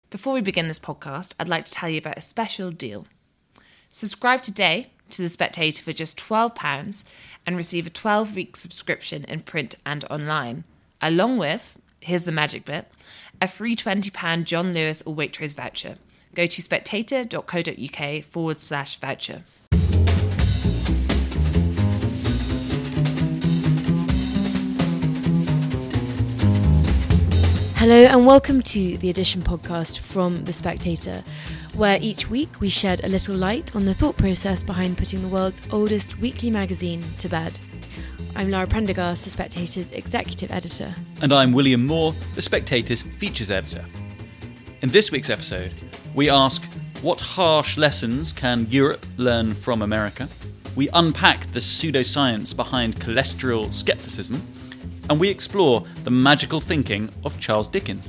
Before we begin this podcast, I'd like to tell you about a special deal. Subscribe today to The Spectator for just £12 and receive a 12-week subscription in print and online, along with, here's the magic bit, a free £20 John Lewis or Waitrose voucher. Go to spectator.co.uk/voucher. Hello and welcome to the Edition podcast from The Spectator, where each week we shed a little light on the thought process behind putting the world's oldest weekly magazine to bed. I'm Lara Prendergast, The Spectator's executive editor. And I'm William Moore, The Spectator's features editor. In this week's episode, we ask, what harsh lessons can Europe learn from America? We unpack the pseudoscience behind cholesterol skepticism, and we explore the magical thinking of Charles Dickens.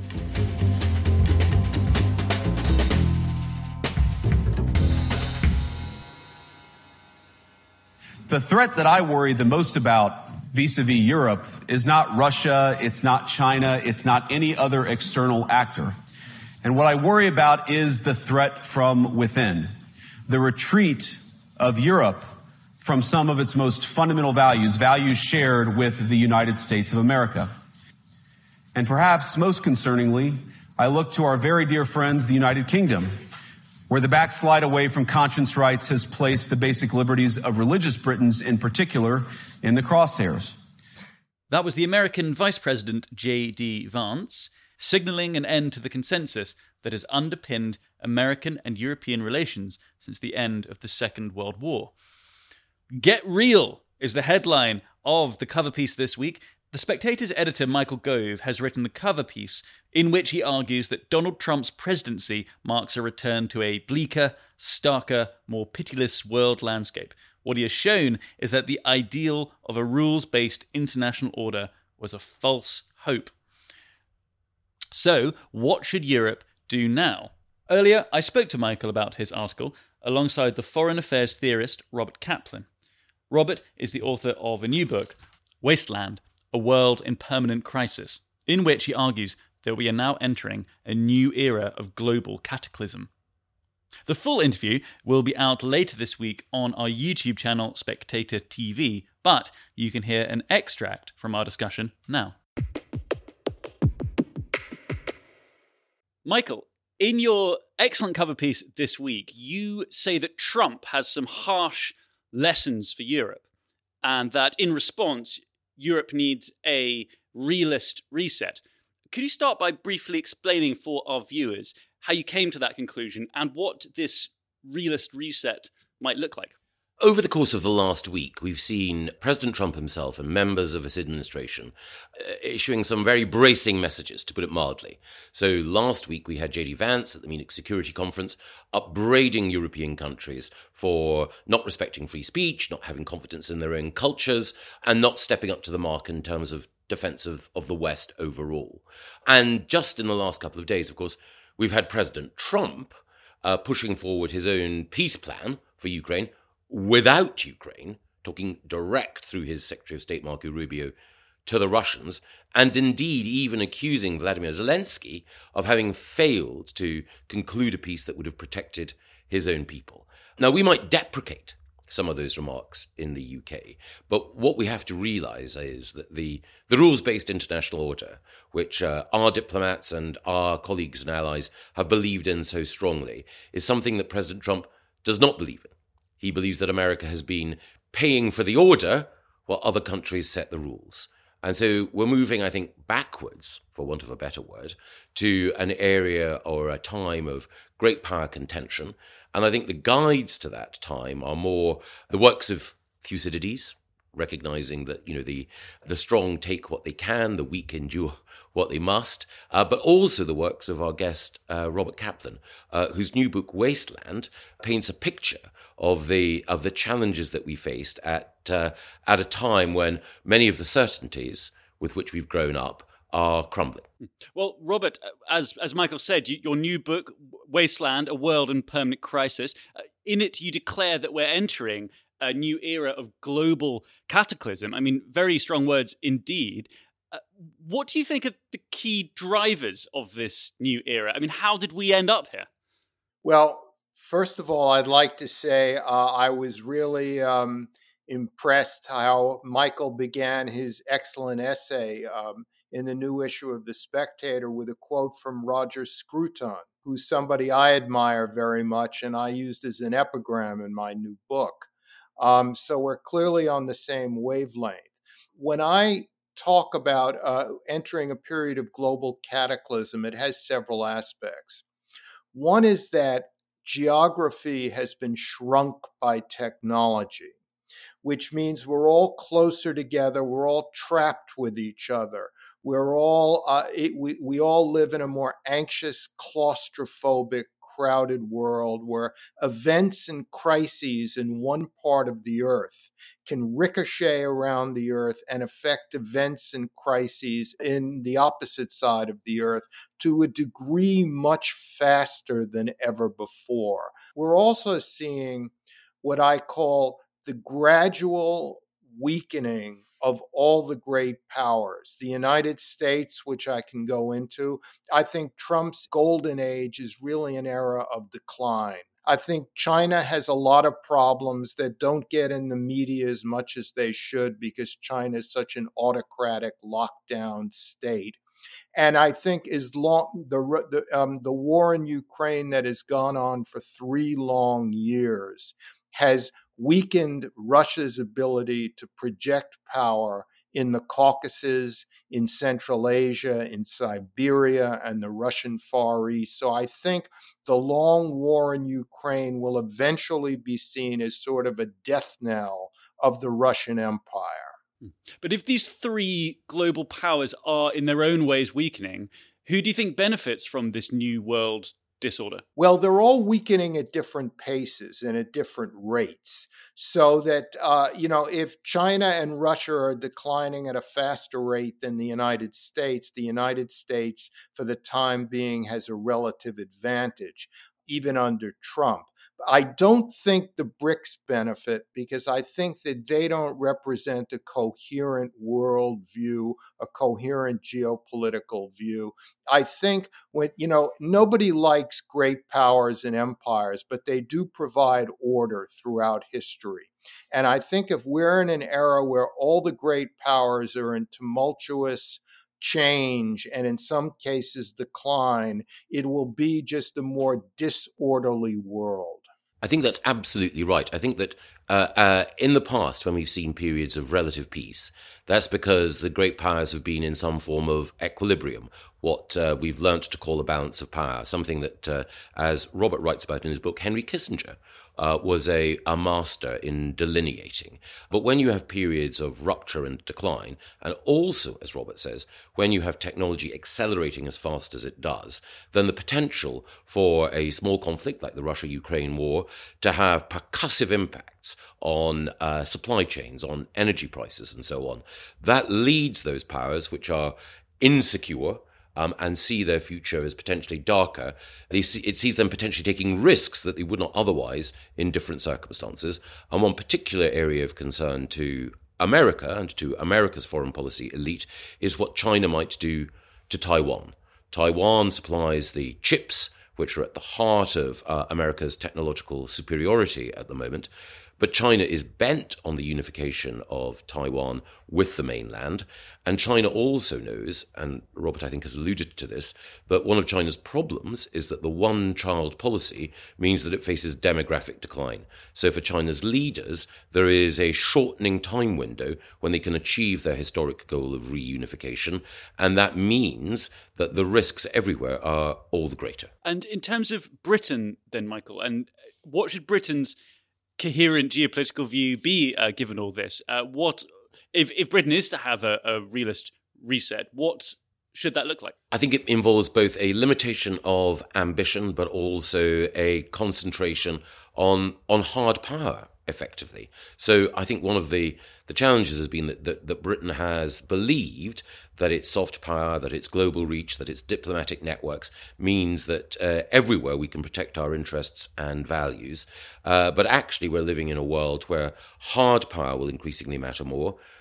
The threat that I worry the most about vis-a-vis Europe is not Russia, it's not China, it's not any other external actor. And what I worry about is the threat from within, the retreat of Europe from some of its most fundamental values shared with the United States of America. And perhaps most concerningly, I look to our very dear friends, the United Kingdom, where the backslide away from conscience rights has placed the basic liberties of religious Britons in particular in the crosshairs. That was the American Vice President J.D. Vance, signalling an end to the consensus that has underpinned American and European relations since the end of the Second World War. Get real is the headline of the cover piece this week. The Spectator's editor Michael Gove has written the cover piece in which he argues that Donald Trump's presidency marks a return to a bleaker, starker, more pitiless world landscape. What he has shown is that the ideal of a rules-based international order was a false hope. So, what should Europe do now? Earlier, I spoke to Michael about his article alongside the foreign affairs theorist Robert Kaplan. Robert is the author of a new book, Wasteland, A World in Permanent Crisis, in which he argues that we are now entering a new era of global cataclysm. The full interview will be out later this week on our YouTube channel, Spectator TV, but you can hear an extract from our discussion now. Michael, in your excellent cover piece this week, you say that Trump has some harsh lessons for Europe, and that in response, Europe needs a realist reset. Could you start by briefly explaining for our viewers how you came to that conclusion and what this realist reset might look like? Over the course of the last week, we've seen President Trump himself and members of his administration issuing some very bracing messages, to put it mildly. So last week, we had J.D. Vance at the Munich Security Conference upbraiding European countries for not respecting free speech, not having confidence in their own cultures, and not stepping up to the mark in terms of defense of the West overall. And just in the last couple of days, of course, we've had President Trump pushing forward his own peace plan for Ukraine, without Ukraine, talking direct through his Secretary of State, Marco Rubio, to the Russians, and indeed even accusing Vladimir Zelensky of having failed to conclude a peace that would have protected his own people. Now, we might deprecate some of those remarks in the UK, but what we have to realise is that the rules-based international order, which our diplomats and our colleagues and allies have believed in so strongly, is something that President Trump does not believe in. He believes that America has been paying for the order while other countries set the rules. And so we're moving, I think, backwards, for want of a better word, to an area or a time of great power contention. And I think the guides to that time are more the works of Thucydides, recognizing that, the strong take what they can, the weak endure what they must, but also the works of our guest, Robert Kaplan, whose new book, Wasteland, paints a picture of the challenges that we faced at a time when many of the certainties with which we've grown up are crumbling. Well, Robert, as Michael said, your new book, Wasteland, A World in Permanent Crisis, in it you declare that we're entering a new era of global cataclysm. I mean, very strong words indeed. What do you think are the key drivers of this new era? I mean, how did we end up here? Well, first of all, I'd like to say I was really impressed how Michael began his excellent essay in the new issue of The Spectator with a quote from Roger Scruton, who's somebody I admire very much and I used as an epigram in my new book. So we're clearly on the same wavelength. When I talk about entering a period of global cataclysm, it has several aspects. One is that geography has been shrunk by technology, which means we're all closer together. We're all trapped with each other. We're all we all live in a more anxious, claustrophobic, crowded world where events and crises in one part of the earth can ricochet around the earth and affect events and crises in the opposite side of the earth to a degree much faster than ever before. We're also seeing what I call the gradual weakening of all the great powers. The United States, which I can go into, I think Trump's golden age is really an era of decline. I think China has a lot of problems that don't get in the media as much as they should because China is such an autocratic lockdown state. And I think as long the war in Ukraine that has gone on for 3 long years has weakened Russia's ability to project power in the Caucasus, in Central Asia, in Siberia, and the Russian Far East. So I think the long war in Ukraine will eventually be seen as sort of a death knell of the Russian Empire. But if these 3 global powers are in their own ways weakening, who do you think benefits from this new world disorder? Well, they're all weakening at different paces and at different rates. So that, if China and Russia are declining at a faster rate than the United States, for the time being, has a relative advantage, even under Trump. I don't think the BRICS benefit because I think that they don't represent a coherent worldview, a coherent geopolitical view. I think nobody likes great powers and empires, but they do provide order throughout history. And I think if we're in an era where all the great powers are in tumultuous change and in some cases decline, it will be just a more disorderly world. I think that's absolutely right. I think that in the past, when we've seen periods of relative peace, that's because the great powers have been in some form of equilibrium, what we've learnt to call a balance of power, something that, as Robert writes about in his book, Henry Kissinger was a master in delineating. But when you have periods of rupture and decline, and also, as Robert says, when you have technology accelerating as fast as it does, then the potential for a small conflict like the Russia-Ukraine war to have percussive impacts on supply chains, on energy prices and so on, that leads those powers which are insecure and see their future as potentially darker, it sees them potentially taking risks that they would not otherwise in different circumstances. And one particular area of concern to America and to America's foreign policy elite is what China might do to Taiwan. Taiwan supplies the chips which are at the heart of America's technological superiority at the moment. But China is bent on the unification of Taiwan with the mainland. And China also knows, and Robert, I think, has alluded to this, that one of China's problems is that the one-child policy means that it faces demographic decline. So for China's leaders, there is a shortening time window when they can achieve their historic goal of reunification. And that means that the risks everywhere are all the greater. And in terms of Britain, then, Michael, and what should Britain's coherent geopolitical view be given all this? What if Britain is to have a realist reset, what should that look like? I think it involves both a limitation of ambition, but also a concentration on hard power, effectively. So I think one of the challenges has been that Britain has believed that its soft power, that its global reach, that its diplomatic networks means that everywhere we can protect our interests and values. But actually we're living in a world where hard power will increasingly matter more,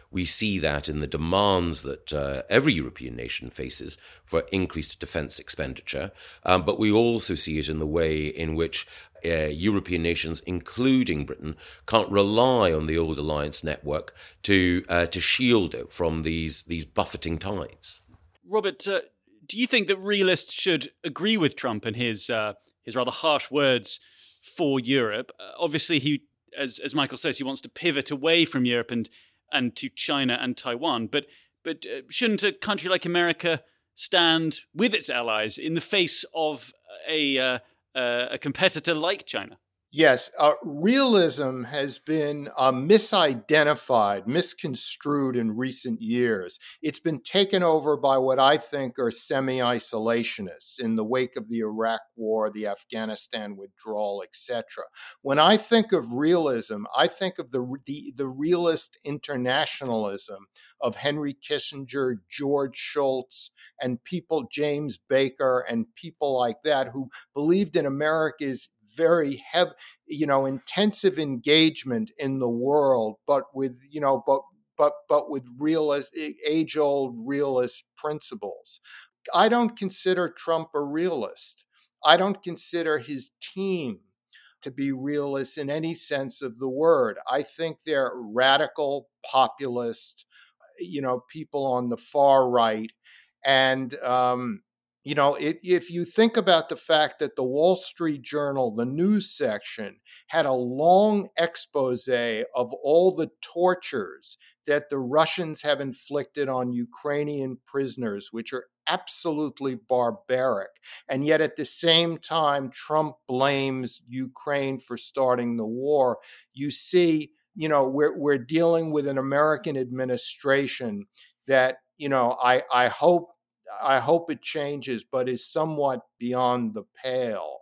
We see that in the demands that every European nation faces for increased defence expenditure, but we also see it in the way in which European nations, including Britain, can't rely on the old alliance network to shield it from these buffeting tides. Robert, do you think that realists should agree with Trump and his rather harsh words for Europe? Obviously, he, as Michael says, he wants to pivot away from Europe and to China and Taiwan. But shouldn't a country like America stand with its allies in the face of a competitor like China? Yes, realism has been misidentified, misconstrued in recent years. It's been taken over by what I think are semi-isolationists in the wake of the Iraq War, the Afghanistan withdrawal, etc. When I think of realism, I think of the realist internationalism of Henry Kissinger, George Shultz, and people, James Baker, and people like that who believed in America's very heavy, intensive engagement in the world, but with, but with realist, age-old realist principles. I don't consider Trump a realist. I don't consider his team to be realists in any sense of the word. I think they're radical, populist, people on the far right, and if you think about the fact that the Wall Street Journal, the news section, had a long expose of all the tortures that the Russians have inflicted on Ukrainian prisoners, which are absolutely barbaric. And yet at the same time, Trump blames Ukraine for starting the war. You see, we're dealing with an American administration that, I hope it changes, but is somewhat beyond the pale.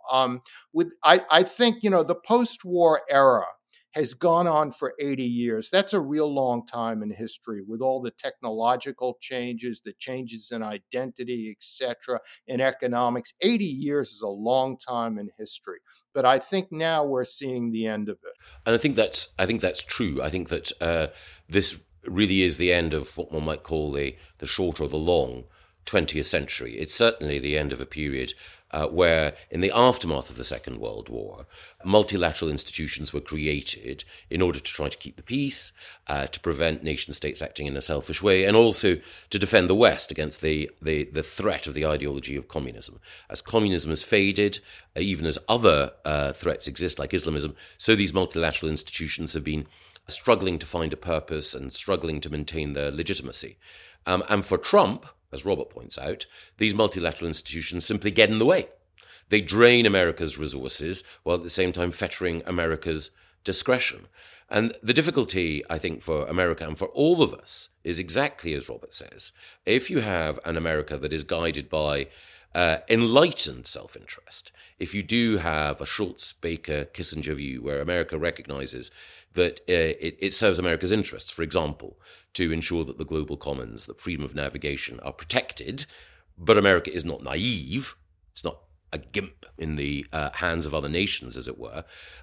I think, the post-war era has gone on for 80 years. That's a real long time in history with all the technological changes, the changes in identity, etc., in economics. 80 years is a long time in history. But I think now we're seeing the end of it. And I think that's true. I think that this really is the end of what one might call the short or the long 20th century. It's certainly the end of a period where, in the aftermath of the Second World War, multilateral institutions were created in order to try to keep the peace, to prevent nation-states acting in a selfish way, and also to defend the West against the threat of the ideology of communism. As communism has faded, even as other threats exist, like Islamism, so these multilateral institutions have been struggling to find a purpose and struggling to maintain their legitimacy. And for Trump, as Robert points out, these multilateral institutions simply get in the way. They drain America's resources while at the same time fettering America's discretion. And the difficulty, I think, for America and for all of us is exactly as Robert says. If you have an America that is guided by enlightened self-interest, if you do have a Shultz, Baker, Kissinger view where America recognizes that it serves America's interests, for example, to ensure that the global commons, that freedom of navigation are protected, but America is not naive, it's not a gimp in the hands of other nations, as it were,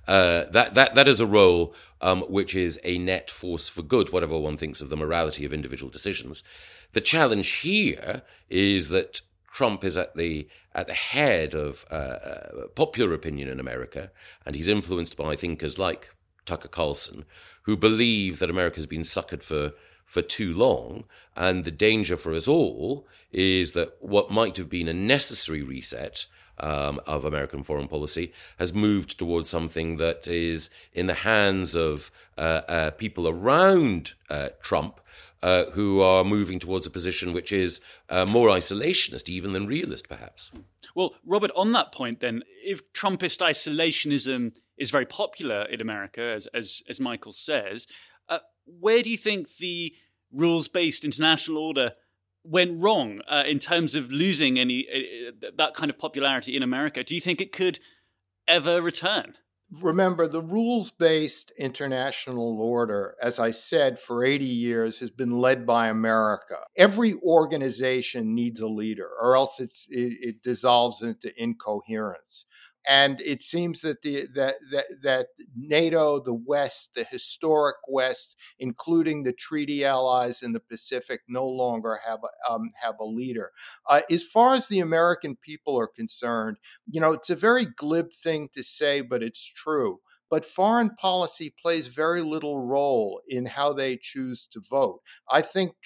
that is a role which is a net force for good, whatever one thinks of the morality of individual decisions. The challenge here is that Trump is at the head of popular opinion in America, and he's influenced by thinkers like Tucker Carlson, who believe that America has been suckered for too long, and the danger for us all is that what might have been a necessary reset of American foreign policy has moved towards something that is in the hands of people around Trump, who are moving towards a position which is more isolationist even than realist, perhaps. Well, Robert, on that point then, if Trumpist isolationism is very popular in America, as Michael says, where do you think the rules-based international order went wrong in terms of losing that kind of popularity in America? Do you think it could ever return? Remember, the rules-based international order, as I said, for 80 years has been led by America. Every organization needs a leader, or else it dissolves into incoherence. And it seems that that NATO, the West, the historic West, including the treaty allies in the Pacific, no longer have a leader. As far as the American people are concerned, it's a very glib thing to say, but it's true. But foreign policy plays very little role in how they choose to vote. I think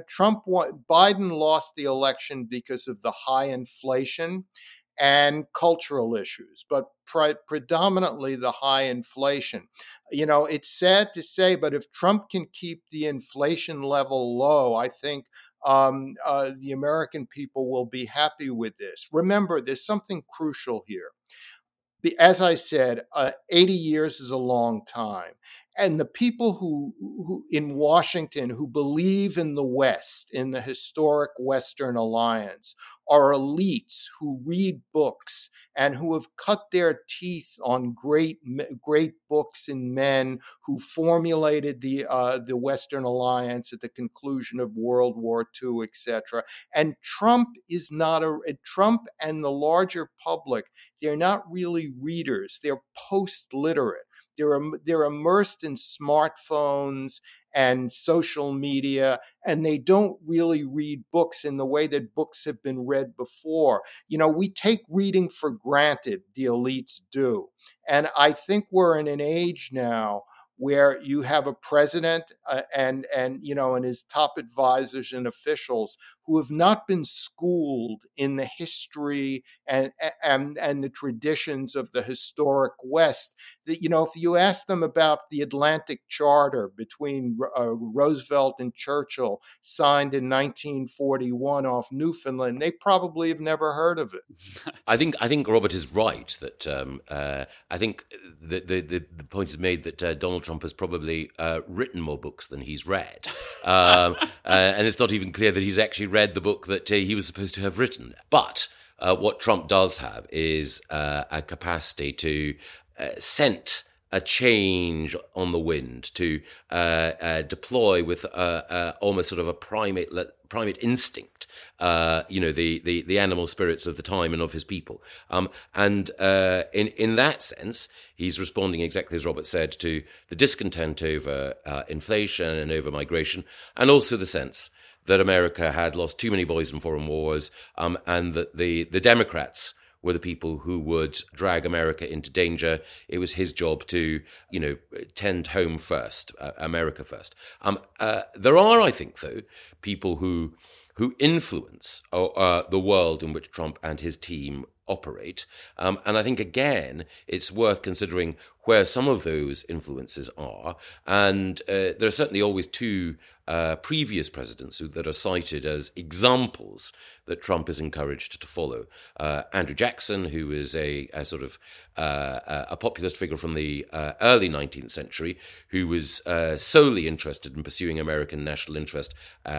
Biden lost the election because of the high inflation and cultural issues, but predominantly the high inflation. It's sad to say, but if Trump can keep the inflation level low, I think the American people will be happy with this. Remember, there's something crucial here. As I said, 80 years is a long time. And the people who in Washington who believe in the West, in the historic Western alliance, are elites who read books and who have cut their teeth on great books and men who formulated the Western alliance at the conclusion of World War II, etc. And Trump Trump and the larger public, they're not really readers. They're post-literate. They're immersed in smartphones and social media, and they don't really read books in the way that books have been read before. We take reading for granted, the elites do. And I think we're in an age now where you have a president and his top advisors and officials who have not been schooled in the history and the traditions of the historic West. That if you ask them about the Atlantic Charter between Roosevelt and Churchill, signed in 1941 off Newfoundland, they probably have never heard of it. I think Robert is right that I think the point is made that Donald Trump has probably written more books than he's read, and it's not even clear that he's actually read the book that he was supposed to have written. But what Trump does have is a capacity to scent a change on the wind, to deploy with almost sort of a primate instinct, the animal spirits of the time and of his people. And in that sense, he's responding exactly as Robert said to the discontent over inflation and over migration, and also the sense that America had lost too many boys in foreign wars, and that the Democrats were the people who would drag America into danger. It was his job to, tend home first, America first. There are, I think, though, people who influence the world in which Trump and his team operate. And I think, again, it's worth considering where some of those influences are. And there are certainly always two previous presidents that are cited as examples that Trump is encouraged to follow. Andrew Jackson, who is a sort of a populist figure from the early 19th century, who was solely interested in pursuing American national interest,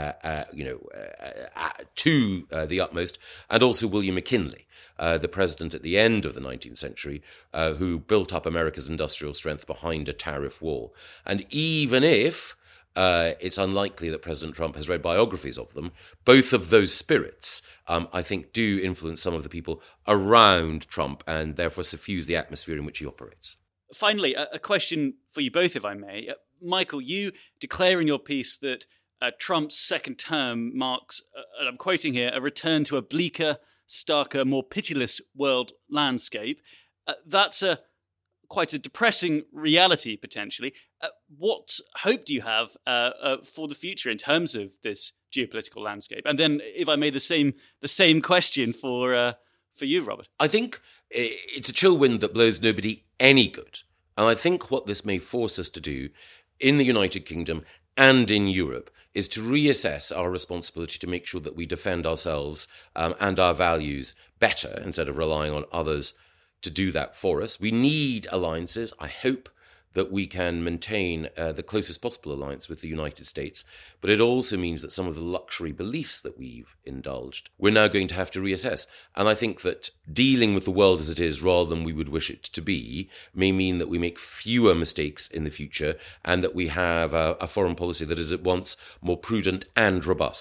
to the utmost, and also William McKinley, the president at the end of the 19th century, who built up America's industrial strength behind a tariff wall. And even if it's unlikely that President Trump has read biographies of them, both of those spirits, I think, do influence some of the people around Trump and therefore suffuse the atmosphere in which he operates. Finally, a question for you both, if I may. Michael, you declare in your piece that Trump's second term marks, and I'm quoting here, a return to a bleaker, starker, more pitiless world landscape. That's quite a depressing reality, potentially. What hope do you have for the future in terms of this geopolitical landscape? And then, if I may, the same question for you, Robert. I think it's a chill wind that blows nobody any good. And I think what this may force us to do in the United Kingdom and in Europe is to reassess our responsibility to make sure that we defend ourselves and our values better instead of relying on others to do that for us. We need alliances. I hope that we can maintain the closest possible alliance with the United States, but it also means that some of the luxury beliefs that we've indulged, we're now going to have to reassess. And I think that dealing with the world as it is rather than we would wish it to be may mean that we make fewer mistakes in the future and that we have a foreign policy that is at once more prudent and robust.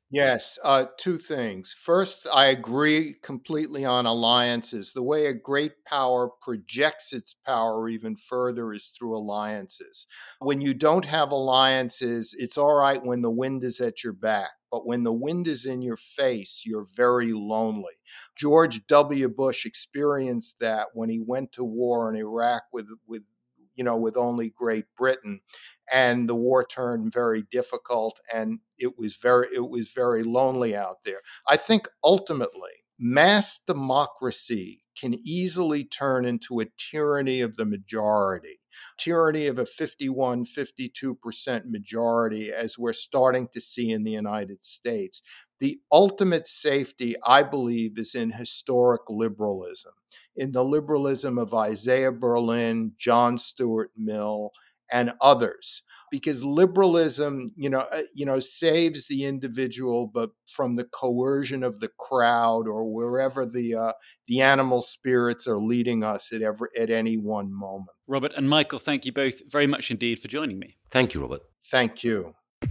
Yes, two things. First, I agree completely on alliances. The way a great power projects its power even further is through alliances. When you don't have alliances, it's all right when the wind is at your back, but when the wind is in your face, you're very lonely. George W. Bush experienced that when he went to war in Iraq with only Great Britain, and the war turned very difficult, and it was very lonely out there. I think ultimately mass democracy can easily turn into a tyranny of the majority, tyranny of a 52% majority, as we're starting to see in the United States. The ultimate safety, I believe, is in historic liberalism, in the liberalism of Isaiah Berlin, John Stuart Mill, and others, because liberalism, saves the individual, but from the coercion of the crowd or wherever the animal spirits are leading us at any one moment. Robert and Michael, thank you both very much indeed for joining me. Thank you, Robert. Thank you.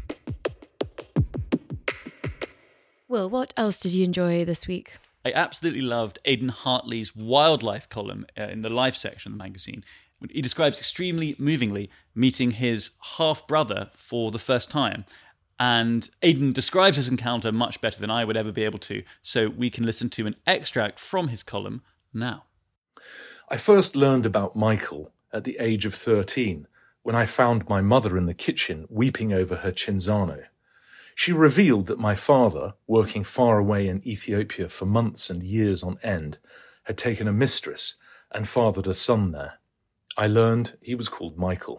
Will, what else did you enjoy this week? I absolutely loved Aidan Hartley's wildlife column in the life section of the magazine. He describes extremely movingly meeting his half-brother for the first time. And Aidan describes his encounter much better than I would ever be able to, so we can listen to an extract from his column now. I first learned about Michael at the age of 13, when I found my mother in the kitchen weeping over her Cinzano. She revealed that my father, working far away in Ethiopia for months and years on end, had taken a mistress and fathered a son there. I learned he was called Michael.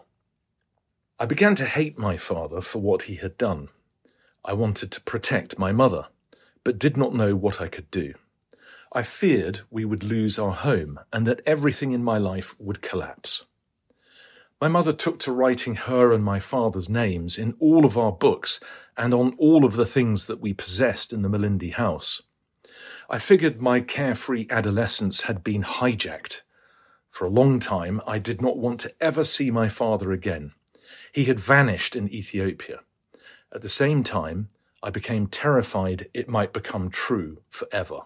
I began to hate my father for what he had done. I wanted to protect my mother, but did not know what I could do. I feared we would lose our home and that everything in my life would collapse. My mother took to writing her and my father's names in all of our books and on all of the things that we possessed in the Malindi house. I figured my carefree adolescence had been hijacked. For a long time, I did not want to ever see my father again. He had vanished in Ethiopia. At the same time, I became terrified it might become true forever.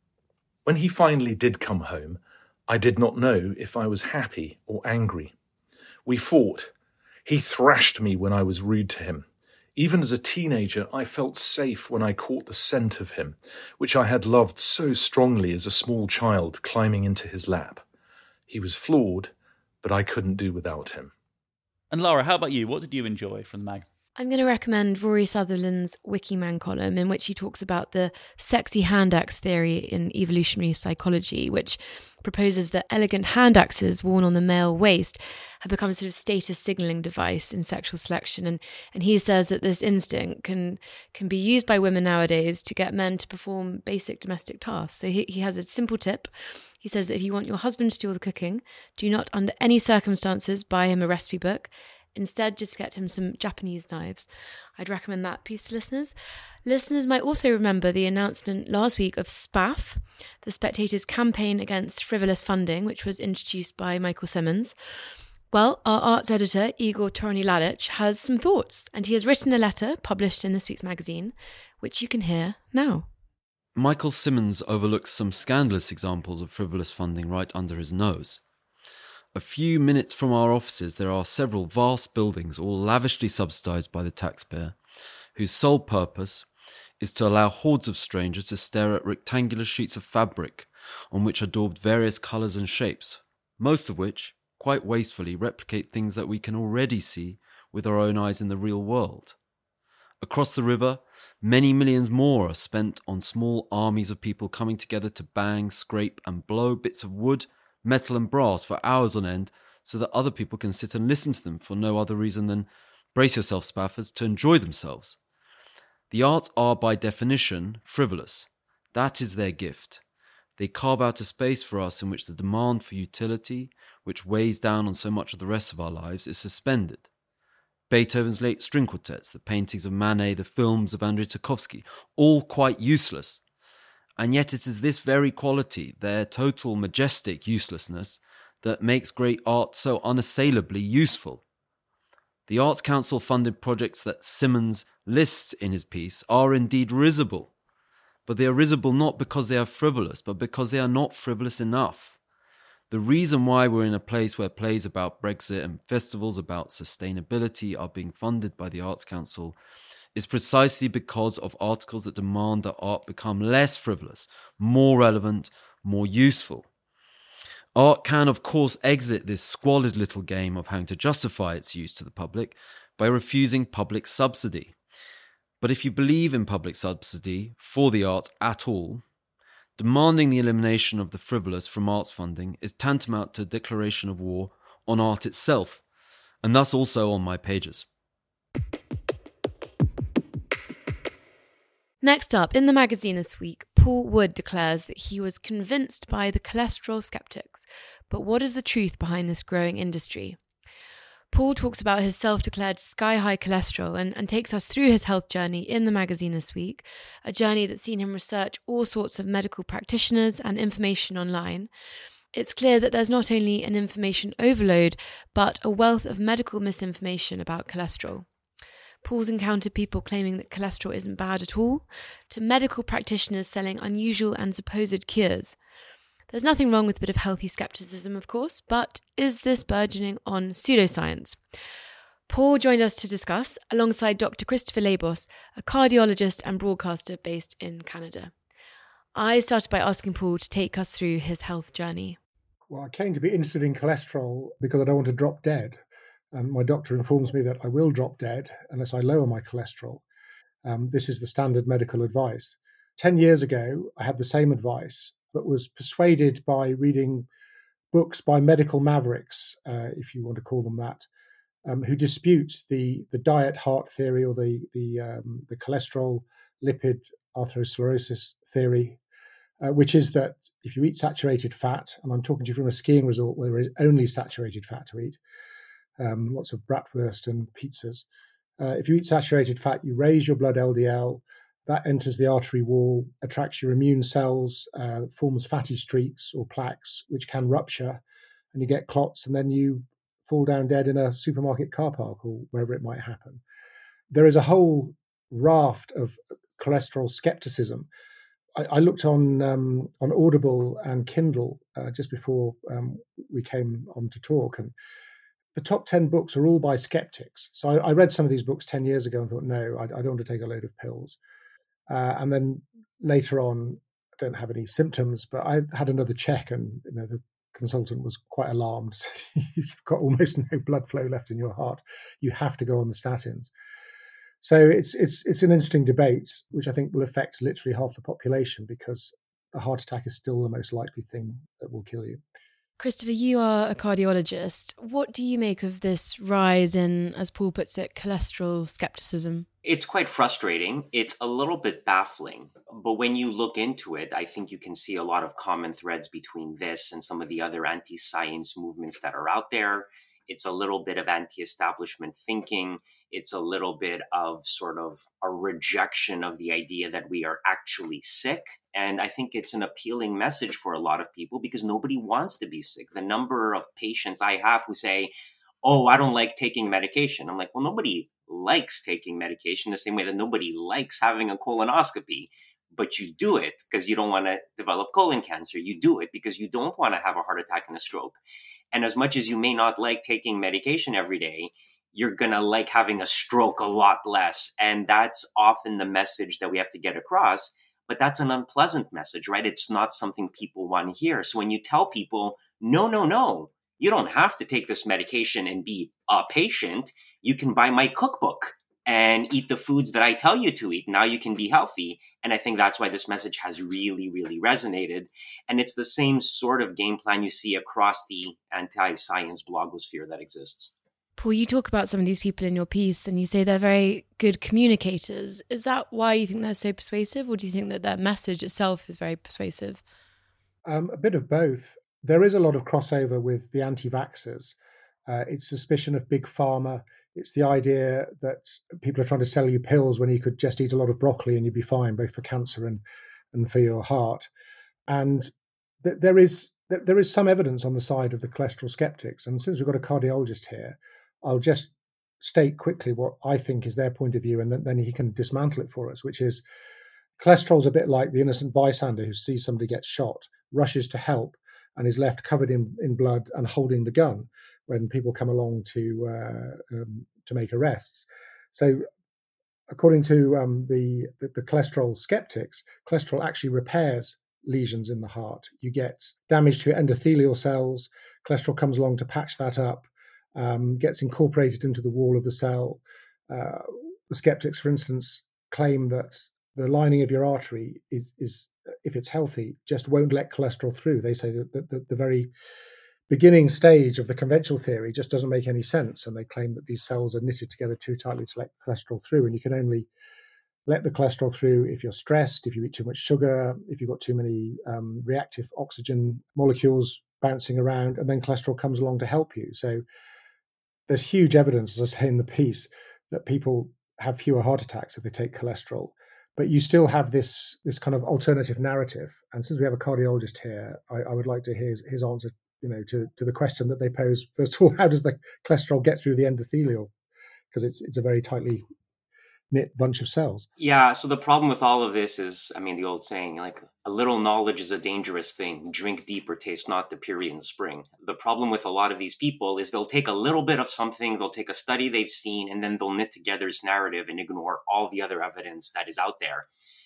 When he finally did come home, I did not know if I was happy or angry. We fought. He thrashed me when I was rude to him. Even as a teenager, I felt safe when I caught the scent of him, which I had loved so strongly as a small child climbing into his lap. He was flawed, but I couldn't do without him. And Lara, how about you? What did you enjoy from the mag? I'm going to recommend Rory Sutherland's Wikiman column, in which he talks about the sexy hand axe theory in evolutionary psychology, which proposes that elegant hand axes worn on the male waist have become a sort of status signalling device in sexual selection. And he says that this instinct can be used by women nowadays to get men to perform basic domestic tasks. So he has a simple tip. He says that if you want your husband to do all the cooking, do not under any circumstances buy him a recipe book. Instead, just get him some Japanese knives. I'd recommend that piece to listeners. Listeners might also remember the announcement last week of SPAF, the Spectator's campaign against frivolous funding, which was introduced by Michael Simmons. Well, our arts editor, Igor Torniladic, has some thoughts, and he has written a letter published in this week's magazine, which you can hear now. Michael Simmons overlooks some scandalous examples of frivolous funding right under his nose. A few minutes from our offices, there are several vast buildings, all lavishly subsidised by the taxpayer, whose sole purpose is to allow hordes of strangers to stare at rectangular sheets of fabric on which are daubed various colours and shapes, most of which, quite wastefully, replicate things that we can already see with our own eyes in the real world. Across the river, many millions more are spent on small armies of people coming together to bang, scrape and blow bits of wood, metal and brass for hours on end so that other people can sit and listen to them for no other reason than, brace yourself, spaffers, to enjoy themselves. The arts are by definition frivolous. That is their gift. They carve out a space for us in which the demand for utility, which weighs down on so much of the rest of our lives, is suspended. Beethoven's late string quartets, the paintings of Manet, the films of Andrei Tarkovsky, all quite useless. And yet it is this very quality, their total majestic uselessness, that makes great art so unassailably useful. The Arts Council funded projects that Simmons lists in his piece are indeed risible. But they are risible not because they are frivolous, but because they are not frivolous enough. The reason why we're in a place where plays about Brexit and festivals about sustainability are being funded by the Arts Council is precisely because of articles that demand that art become less frivolous, more relevant, more useful. Art can, of course, exit this squalid little game of having to justify its use to the public by refusing public subsidy. But if you believe in public subsidy for the arts at all, demanding the elimination of the frivolous from arts funding is tantamount to a declaration of war on art itself, and thus also on my pages. Next up, in the magazine this week, Paul Wood declares that he was convinced by the cholesterol skeptics. But what is the truth behind this growing industry? Paul talks about his self-declared sky-high cholesterol and takes us through his health journey in the magazine this week, a journey that's seen him research all sorts of medical practitioners and information online. It's clear that there's not only an information overload, but a wealth of medical misinformation about cholesterol. Paul's encountered people claiming that cholesterol isn't bad at all, to medical practitioners selling unusual and supposed cures. There's nothing wrong with a bit of healthy skepticism, of course, but is this burgeoning on pseudoscience? Paul joined us to discuss, alongside Dr. Christopher Labos, a cardiologist and broadcaster based in Canada. I started by asking Paul to take us through his health journey. Well, I came to be interested in cholesterol because I don't want to drop dead. And my doctor informs me that I will drop dead unless I lower my cholesterol. This is the standard medical advice. 10 years ago, I had the same advice, but was persuaded by reading books by medical mavericks, if you want to call them that, who dispute the diet heart theory or the cholesterol lipid atherosclerosis theory, which is that if you eat saturated fat, and I'm talking to you from a skiing resort where there is only saturated fat to eat, lots of bratwurst and pizzas. If you eat saturated fat, you raise your blood LDL, that enters the artery wall, attracts your immune cells, forms fatty streaks or plaques, which can rupture, and you get clots, and then you fall down dead in a supermarket car park or wherever it might happen. There is a whole raft of cholesterol skepticism. I looked on Audible and Kindle just before we came on to talk, and the top 10 books are all by skeptics. So I read some of these books 10 years ago and thought, no, I don't want to take a load of pills. And then later on, I don't have any symptoms, but I had another check, and the consultant was quite alarmed. Said, you've got almost no blood flow left in your heart. You have to go on the statins. So it's an interesting debate, which I think will affect literally half the population, because a heart attack is still the most likely thing that will kill you. Christopher, you are a cardiologist. What do you make of this rise in, as Paul puts it, cholesterol skepticism? It's quite frustrating. It's a little bit baffling. But when you look into it, I think you can see a lot of common threads between this and some of the other anti-science movements that are out there. It's a little bit of anti-establishment thinking. It's a little bit of sort of a rejection of the idea that we are actually sick. And I think it's an appealing message for a lot of people because nobody wants to be sick. The number of patients I have who say, oh, I don't like taking medication. I'm like, well, nobody likes taking medication the same way that nobody likes having a colonoscopy. But you do it because you don't want to develop colon cancer. You do it because you don't want to have a heart attack and a stroke. And as much as you may not like taking medication every day, you're going to like having a stroke a lot less. And that's often the message that we have to get across. But that's an unpleasant message, right? It's not something people want to hear. So when you tell people, no, you don't have to take this medication and be a patient. You can buy my cookbook and eat the foods that I tell you to eat. Now you can be healthy. And I think that's why this message has really, really resonated. And it's the same sort of game plan you see across the anti-science blogosphere that exists. Paul, you talk about some of these people in your piece and you say they're very good communicators. Is that why you think they're so persuasive, or do you think that their message itself is very persuasive? A bit of both. There is a lot of crossover with the anti-vaxxers. It's suspicion of big pharma. It's the idea that people are trying to sell you pills when you could just eat a lot of broccoli and you'd be fine, both for cancer and for your heart. And there is some evidence on the side of the cholesterol skeptics. And since we've got a cardiologist here, I'll just state quickly what I think is their point of view, and then he can dismantle it for us, which is cholesterol's a bit like the innocent bystander who sees somebody get shot, rushes to help, and is left covered in blood and holding the gun when people come along to make arrests. So according to the cholesterol skeptics, cholesterol actually repairs lesions in the heart. You get damage to endothelial cells, cholesterol comes along to patch that up, gets incorporated into the wall of the cell. The skeptics, for instance, claim that the lining of your artery is if it's healthy, just won't let cholesterol through. They say that the very beginning stage of the conventional theory just doesn't make any sense, and they claim that these cells are knitted together too tightly to let cholesterol through, and you can only let the cholesterol through if you're stressed, if you eat too much sugar, if you've got too many reactive oxygen molecules bouncing around, and then cholesterol comes along to help you. So there's huge evidence, as I say in the piece, that people have fewer heart attacks if they take cholesterol. But you still have this kind of alternative narrative. And since we have a cardiologist here, I would like to hear his answer, to the question that they pose. First of all, how does the cholesterol get through the endothelial? Because it's a very tightly knit bunch of cells. Yeah, so the problem with all of this is, the old saying, like, a little knowledge is a dangerous thing. Drink deep or taste not the Pierian spring. The problem with a lot of these people is they'll take a little bit of something, they'll take a study they've seen, and then they'll knit together this narrative and ignore all the other evidence that is out there.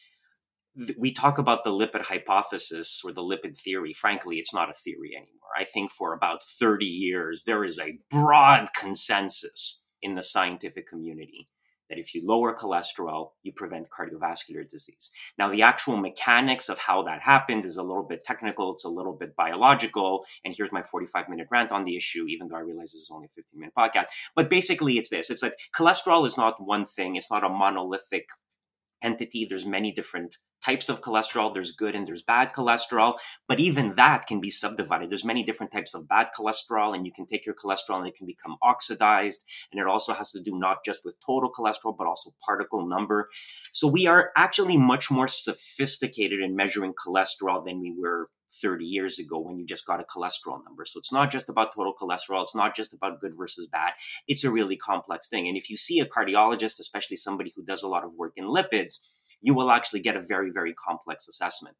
We talk about the lipid hypothesis or the lipid theory. Frankly, it's not a theory anymore. I think for about 30 years, there is a broad consensus in the scientific community that if you lower cholesterol, you prevent cardiovascular disease. Now, the actual mechanics of how that happens is a little bit technical. It's a little bit biological. And here's my 45-minute rant on the issue, even though I realize this is only a 15-minute podcast. But basically, it's this. It's like cholesterol is not one thing. It's not a monolithic entity. There's many different types of cholesterol. There's good and there's bad cholesterol, but even that can be subdivided. There's many different types of bad cholesterol, and you can take your cholesterol and it can become oxidized. And it also has to do not just with total cholesterol, but also particle number. So we are actually much more sophisticated in measuring cholesterol than we were 30 years ago when you just got a cholesterol number. So it's not just about total cholesterol. It's not just about good versus bad. It's a really complex thing. And if you see a cardiologist, especially somebody who does a lot of work in lipids, you will actually get a very, very complex assessment.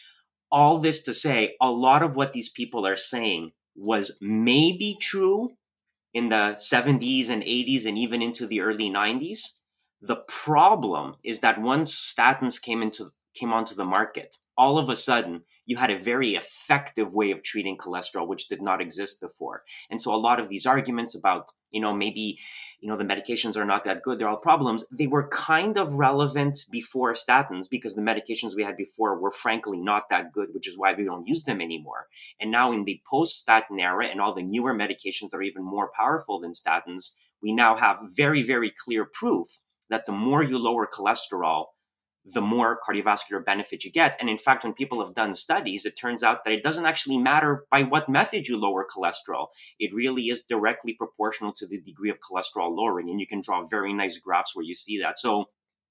All this to say, a lot of what these people are saying was maybe true in the 70s and 80s and even into the early 90s. The problem is that once statins came onto the market, all of a sudden, you had a very effective way of treating cholesterol, which did not exist before. And so a lot of these arguments about, maybe, the medications are not that good, they're all problems, they were kind of relevant before statins because the medications we had before were frankly not that good, which is why we don't use them anymore. And now in the post-statin era and all the newer medications that are even more powerful than statins, we now have very, very clear proof that the more you lower cholesterol, the more cardiovascular benefit you get. And in fact, when people have done studies, it turns out that it doesn't actually matter by what method you lower cholesterol. It really is directly proportional to the degree of cholesterol lowering. And you can draw very nice graphs where you see that. So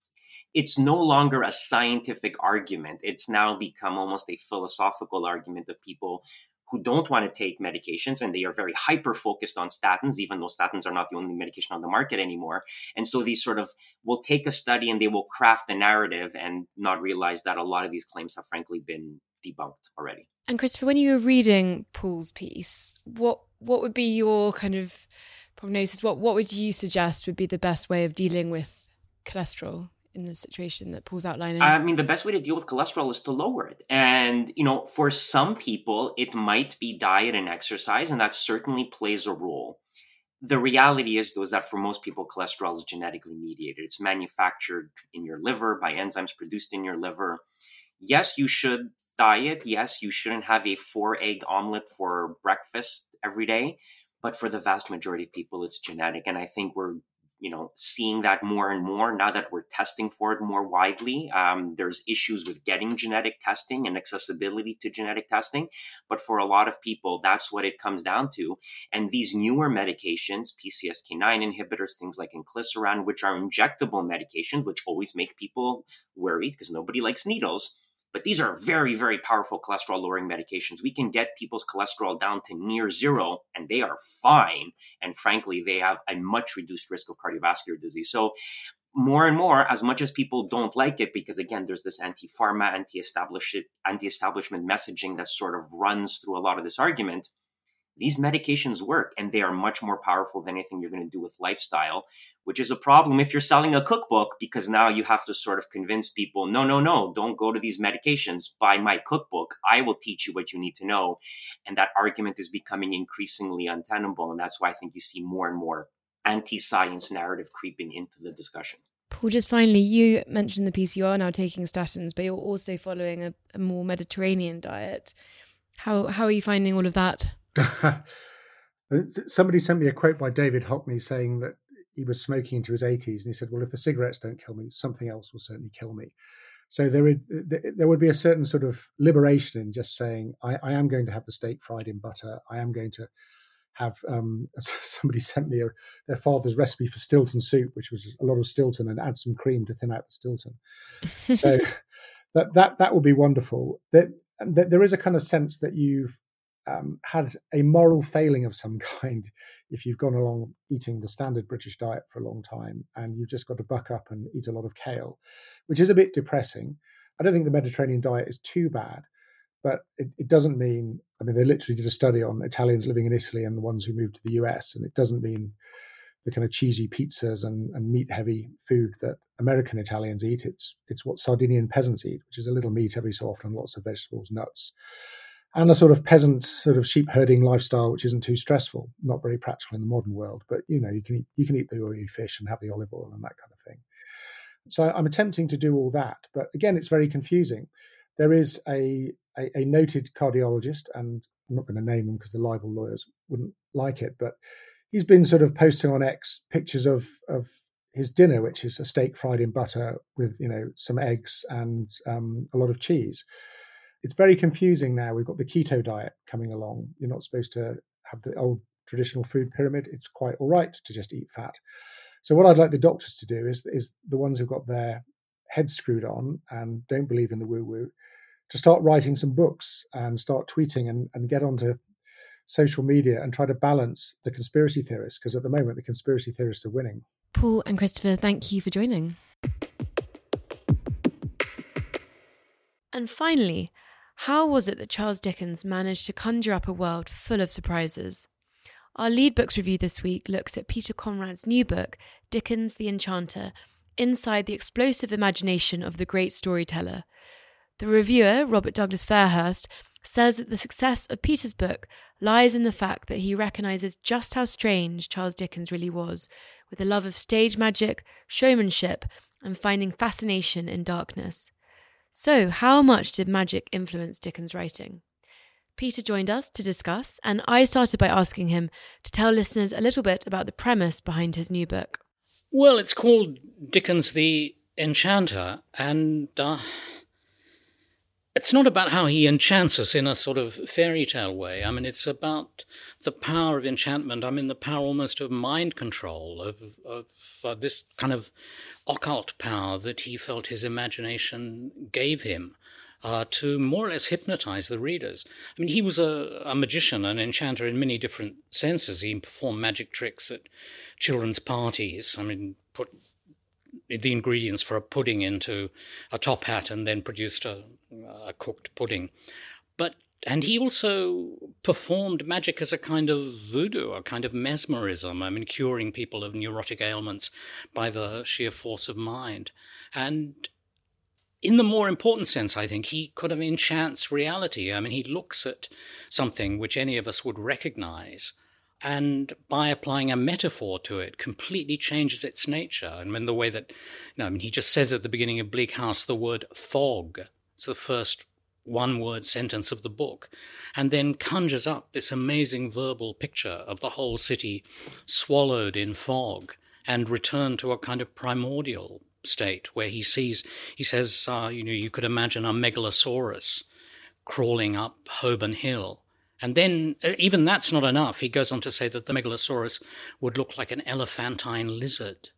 it's no longer a scientific argument. It's now become almost a philosophical argument of people who don't want to take medications, and they are very hyper-focused on statins, even though statins are not the only medication on the market anymore. And so these sort of will take a study and they will craft a narrative and not realize that a lot of these claims have frankly been debunked already. And Christopher, when you were reading Paul's piece, what would be your kind of prognosis? What would you suggest would be the best way of dealing with cholesterol in the situation that Paul's outlining? The best way to deal with cholesterol is to lower it. And, for some people, it might be diet and exercise, and that certainly plays a role. The reality is, though, is that for most people, cholesterol is genetically mediated. It's manufactured in your liver by enzymes produced in your liver. Yes, you should diet. Yes, you shouldn't have a 4-egg omelet for breakfast every day. But for the vast majority of people, it's genetic. And I think we're seeing that more and more now that we're testing for it more widely. There's issues with getting genetic testing and accessibility to genetic testing. But for a lot of people, that's what it comes down to. And these newer medications, PCSK9 inhibitors, things like inclisiran, which are injectable medications, which always make people worried because nobody likes needles. But these are very, very powerful cholesterol-lowering medications. We can get people's cholesterol down to near zero, and they are fine. And frankly, they have a much reduced risk of cardiovascular disease. So more and more, as much as people don't like it, because again, there's this anti-pharma, anti-establishment messaging that sort of runs through a lot of this argument, these medications work, and they are much more powerful than anything you're going to do with lifestyle, which is a problem if you're selling a cookbook, because now you have to sort of convince people, no, don't go to these medications. Buy my cookbook. I will teach you what you need to know. And that argument is becoming increasingly untenable. And that's why I think you see more and more anti-science narrative creeping into the discussion. Paul, just finally, you mentioned the piece, you are now taking statins, but you're also following a more Mediterranean diet. How are you finding all of that? Somebody sent me a quote by David Hockney saying that he was smoking into his 80s, and he said, well, if the cigarettes don't kill me, something else will certainly kill me. So there would be a certain sort of liberation in just saying, I am going to have the steak fried in butter. I am going to have, somebody sent me their father's recipe for Stilton soup, which was a lot of Stilton and add some cream to thin out the Stilton. So that would be wonderful. There is a kind of sense that you've had a moral failing of some kind if you've gone along eating the standard British diet for a long time, and you've just got to buck up and eat a lot of kale, which is a bit depressing. I don't think the Mediterranean diet is too bad, but it doesn't mean, I mean, they literally did a study on Italians living in Italy and the ones who moved to the US, and it doesn't mean the kind of cheesy pizzas and meat-heavy food that American Italians eat. It's what Sardinian peasants eat, which is a little meat every so often, lots of vegetables, nuts, and a sort of peasant, sort of sheep herding lifestyle, which isn't too stressful, not very practical in the modern world. But you can eat the oily fish and have the olive oil and that kind of thing. So I'm attempting to do all that, but again, it's very confusing. There is a noted cardiologist, and I'm not going to name him because the libel lawyers wouldn't like it, but he's been sort of posting on X pictures of his dinner, which is a steak fried in butter with some eggs and a lot of cheese. It's very confusing now. We've got the keto diet coming along. You're not supposed to have the old traditional food pyramid. It's quite all right to just eat fat. So what I'd like the doctors to do is the ones who've got their heads screwed on and don't believe in the woo-woo, to start writing some books and start tweeting and get onto social media and try to balance the conspiracy theorists, because at the moment the conspiracy theorists are winning. Paul and Christopher, thank you for joining. And finally, how was it that Charles Dickens managed to conjure up a world full of surprises? Our lead books review this week looks at Peter Conrad's new book, Dickens the Enchanter, inside the explosive imagination of the great storyteller. The reviewer, Robert Douglas Fairhurst, says that the success of Peter's book lies in the fact that he recognises just how strange Charles Dickens really was, with a love of stage magic, showmanship, and finding fascination in darkness. So, how much did magic influence Dickens' writing? Peter joined us to discuss, and I started by asking him to tell listeners a little bit about the premise behind his new book. Well, it's called Dickens the Enchanter, and it's not about how he enchants us in a sort of fairy tale way. I mean, it's about the power of enchantment. I mean, the power almost of mind control, of this kind of occult power that he felt his imagination gave him to more or less hypnotize the readers. I mean, he was a magician, an enchanter in many different senses. He performed magic tricks at children's parties. I mean, put the ingredients for a pudding into a top hat and then produced a cooked pudding. And he also performed magic as a kind of voodoo, a kind of mesmerism, I mean, curing people of neurotic ailments by the sheer force of mind. And in the more important sense, I think, he kind of enchants reality. I mean, he looks at something which any of us would recognize, and by applying a metaphor to it, completely changes its nature. I mean, the way that, he just says at the beginning of Bleak House the word fog. It's the first one-word sentence of the book, and then conjures up this amazing verbal picture of the whole city swallowed in fog and returned to a kind of primordial state where he says, you could imagine a megalosaurus crawling up Holborn Hill. And then, even that's not enough, he goes on to say that the megalosaurus would look like an elephantine lizard.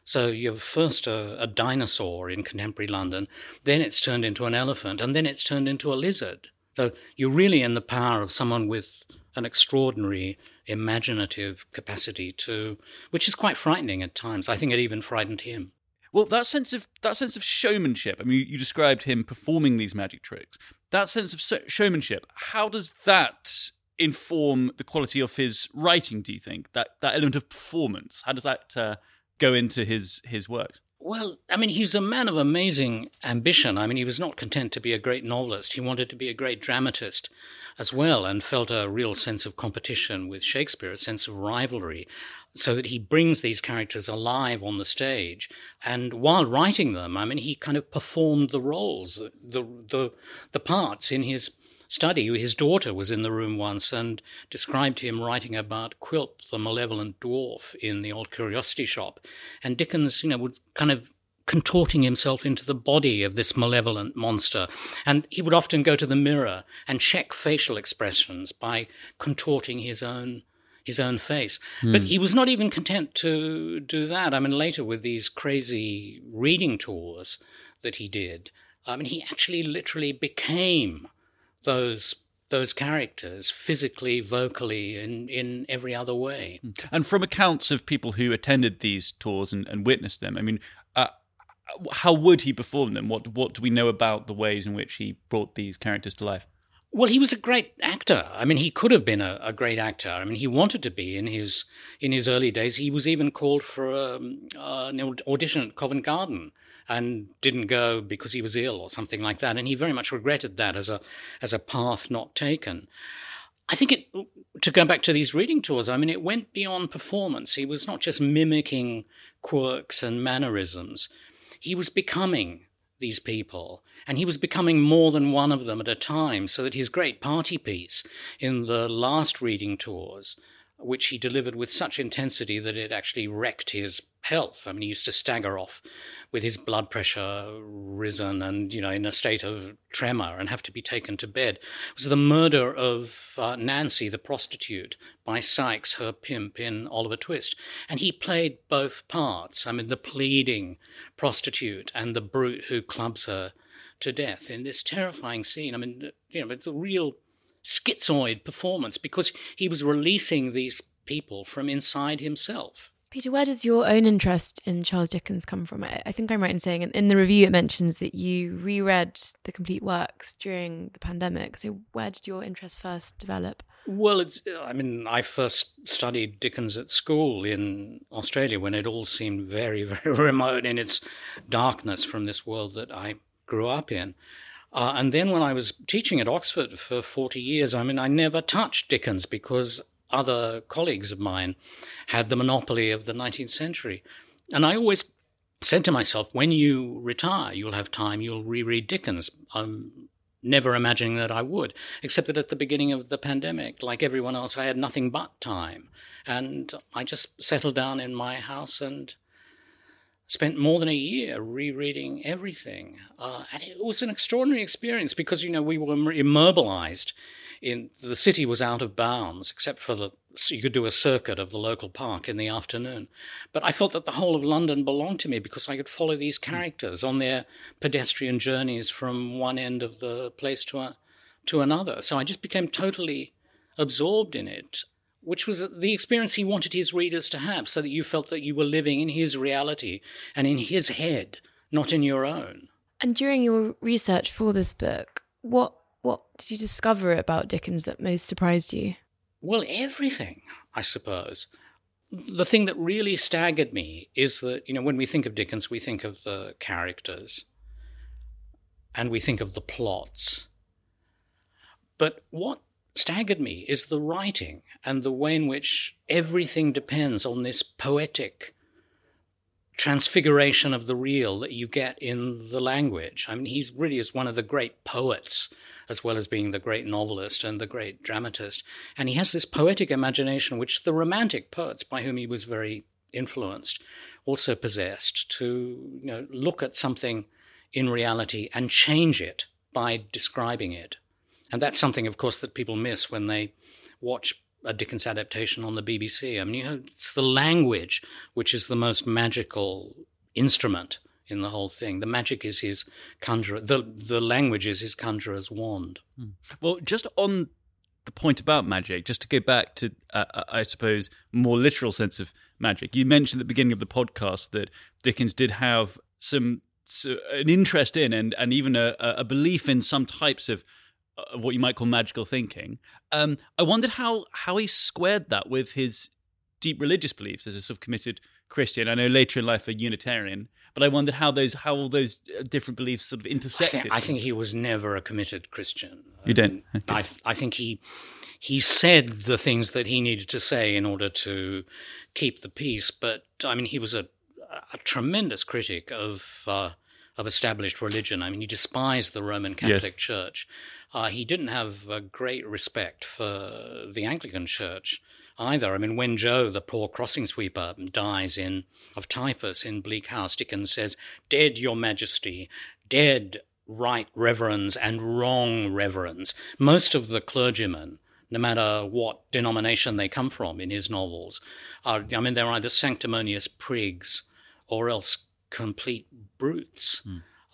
So you have first a dinosaur in contemporary London, then it's turned into an elephant, and then it's turned into a lizard. So you're really in the power of someone with an extraordinary imaginative capacity which is quite frightening at times. I think it even frightened him. Well, that sense of showmanship. I mean, you described him performing these magic tricks. That sense of showmanship. How does that inform the quality of his writing? Do you think that element of performance? How does that go into his work? Well, I mean, he's a man of amazing ambition. I mean, he was not content to be a great novelist. He wanted to be a great dramatist as well, and felt a real sense of competition with Shakespeare, a sense of rivalry, so that he brings these characters alive on the stage. And while writing them, I mean, he kind of performed the roles, the parts in his study. His daughter was in the room once and described him writing about Quilp, the malevolent dwarf, in the old curiosity shop. And Dickens, would kind of contorting himself into the body of this malevolent monster. And he would often go to the mirror and check facial expressions by contorting his own face. But he was not even content to do that. I mean, later with these crazy reading tours that he did, I mean, he actually literally became those characters physically, vocally, in every other way. And from accounts of people who attended these tours and witnessed them, I mean, how would he perform them? What do we know about the ways in which he brought these characters to life? Well, he was a great actor. I mean, he could have been a great actor. I mean, he wanted to be in his early days. He was even called for an audition at Covent Garden and didn't go because he was ill or something like that. And he very much regretted that as a path not taken. I think to go back to these reading tours, I mean, it went beyond performance. He was not just mimicking quirks and mannerisms. He was becoming these people, and he was becoming more than one of them at a time, so that his great party piece in the last reading tours, which he delivered with such intensity that it actually wrecked his health. I mean, he used to stagger off with his blood pressure risen and, in a state of tremor and have to be taken to bed. It was the murder of Nancy, the prostitute, by Sykes, her pimp, in Oliver Twist. And he played both parts. I mean, the pleading prostitute and the brute who clubs her to death in this terrifying scene. I mean, it's a real schizoid performance because he was releasing these people from inside himself. Peter, where does your own interest in Charles Dickens come from? I think I'm right in saying in the review it mentions that you reread the complete works during the pandemic. So where did your interest first develop? Well, I first studied Dickens at school in Australia when it all seemed very, very remote in its darkness from this world that I grew up in. And then when I was teaching at Oxford for 40 years, I never touched Dickens because other colleagues of mine had the monopoly of the 19th century. And I always said to myself, when you retire, you'll have time, you'll reread Dickens. I'm never imagining that I would, except that at the beginning of the pandemic, like everyone else, I had nothing but time. And I just settled down in my house and spent more than a year rereading everything. And it was an extraordinary experience because, we were immobilized. The city was out of bounds, except for you could do a circuit of the local park in the afternoon. But I felt that the whole of London belonged to me because I could follow these characters on their pedestrian journeys from one end of the place to another. So I just became totally absorbed in it, which was the experience he wanted his readers to have, so that you felt that you were living in his reality and in his head, not in your own. And during your research for this book, what did you discover about Dickens that most surprised you? Well, everything, I suppose. The thing that really staggered me is that, when we think of Dickens, we think of the characters and we think of the plots. But what staggered me is the writing and the way in which everything depends on this poetic transfiguration of the real that you get in the language. He really is one of the great poets, as well as being the great novelist and the great dramatist. And he has this poetic imagination, which the Romantic poets, by whom he was very influenced, also possessed, to look at something in reality and change it by describing it. And that's something, of course, that people miss when they watch a Dickens adaptation on the BBC. I mean, it's the language which is the most magical instrument in the whole thing. The magic is his conjurer. The language is his conjurer's wand. Well, just on the point about magic, just to go back to, I suppose, more literal sense of magic. You mentioned at the beginning of the podcast that Dickens did have an interest in and even a belief in some types of what you might call magical thinking. I wondered how he squared that with his deep religious beliefs as a sort of committed Christian. I know later in life a Unitarian, but I wondered how all those different beliefs sort of intersected. I think he was never a committed Christian. You don't? Okay. I think he said the things that he needed to say in order to keep the peace, but I mean, he was a tremendous critic of established religion. I mean, he despised the Roman Catholic Church. He didn't have a great respect for the Anglican Church either. I mean, when Joe, the poor crossing sweeper, dies of typhus in Bleak House, Dickens says, "Dead, your majesty, dead right reverends and wrong reverends." Most of the clergymen, no matter what denomination they come from in his novels, they're either sanctimonious prigs or else complete brutes.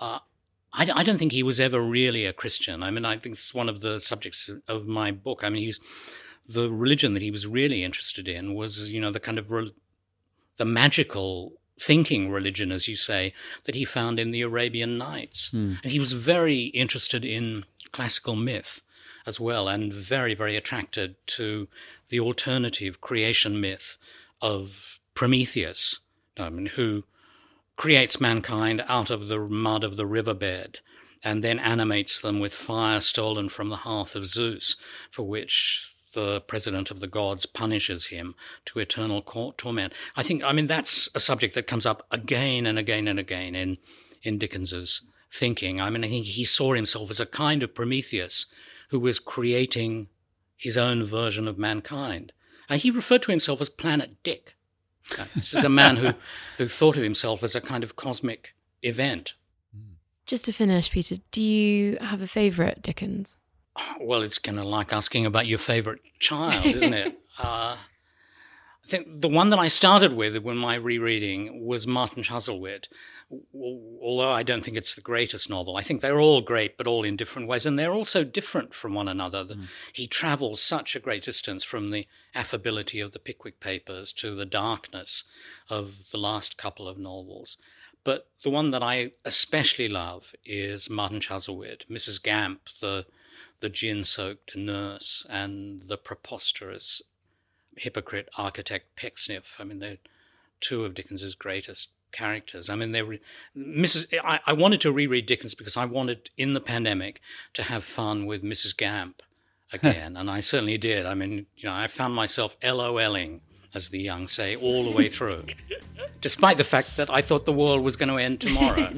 I don't think he was ever really a Christian. I mean, I think it's one of the subjects of my book. I mean, the religion that he was really interested in was, the kind of the magical thinking religion, as you say, that he found in the Arabian Nights. And he was very interested in classical myth as well, and very, very attracted to the alternative creation myth of Prometheus, who creates mankind out of the mud of the riverbed and then animates them with fire stolen from the hearth of Zeus, for which the president of the gods punishes him to eternal torment. That's a subject that comes up again and again and again in Dickens's thinking. I think he saw himself as a kind of Prometheus who was creating his own version of mankind. He referred to himself as Planet Dick. This is a man who thought of himself as a kind of cosmic event. Just to finish, Peter, do you have a favourite Dickens? Well, it's kind of like asking about your favourite child, isn't it? I think the one that I started with when my rereading was Martin Chuzzlewit, although I don't think it's the greatest novel. I think they're all great, but all in different ways, and they're also different from one another. He travels such a great distance from the affability of the Pickwick Papers to the darkness of the last couple of novels. But the one that I especially love is Martin Chuzzlewit, Mrs. Gamp, the gin-soaked nurse, and the preposterous hypocrite architect Pecksniff. I mean, they're two of Dickens's greatest characters. I mean, I wanted to reread Dickens because I wanted, in the pandemic, to have fun with Mrs. Gamp again, and I certainly did. I mean, I found myself LOLing, as the young say, all the way through, despite the fact that I thought the world was going to end tomorrow.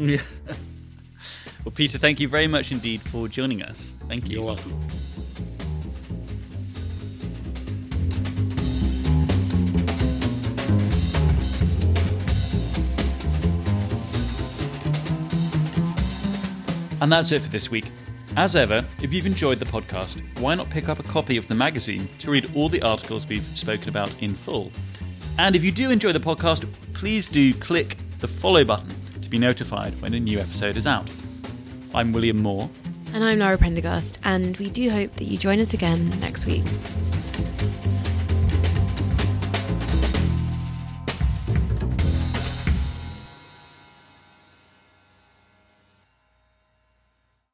Well, Peter, thank you very much indeed for joining us. Thank you. You're welcome. And that's it for this week. As ever, if you've enjoyed the podcast, why not pick up a copy of the magazine to read all the articles we've spoken about in full? And if you do enjoy the podcast, please do click the follow button to be notified when a new episode is out. I'm William Moore. And I'm Laura Prendergast, and we do hope that you join us again next week.